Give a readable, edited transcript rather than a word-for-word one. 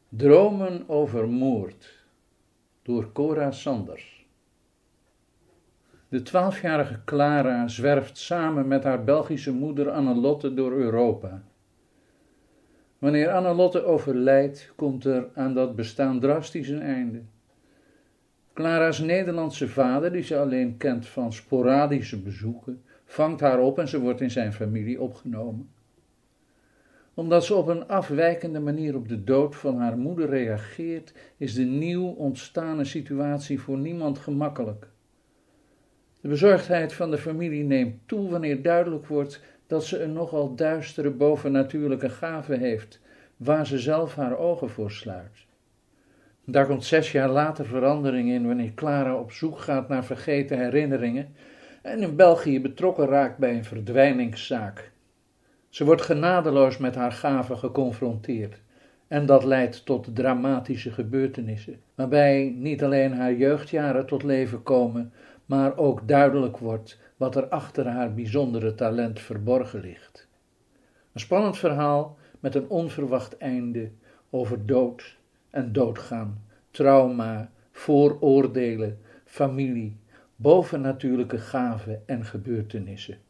Dromen over moord door Cora Sanders. De 12-jarige Clara zwerft samen met haar Belgische moeder Annelotte door Europa. Wanneer Annelotte overlijdt, komt er aan dat bestaan drastisch een einde. Clara's Nederlandse vader, die ze alleen kent van sporadische bezoeken, vangt haar op en ze wordt in zijn familie opgenomen. Omdat ze op een afwijkende manier op de dood van haar moeder reageert, is de nieuw ontstane situatie voor niemand gemakkelijk. De bezorgdheid van de familie neemt toe wanneer duidelijk wordt dat ze een nogal duistere bovennatuurlijke gave heeft, waar ze zelf haar ogen voor sluit. Daar komt 6 jaar later verandering in wanneer Clara op zoek gaat naar vergeten herinneringen en in België betrokken raakt bij een verdwijningszaak. Ze wordt genadeloos met haar gave geconfronteerd en dat leidt tot dramatische gebeurtenissen, waarbij niet alleen haar jeugdjaren tot leven komen, maar ook duidelijk wordt wat er achter haar bijzondere talent verborgen ligt. Een spannend verhaal met een onverwacht einde over dood en doodgaan, trauma, vooroordelen, familie, bovennatuurlijke gaven en gebeurtenissen.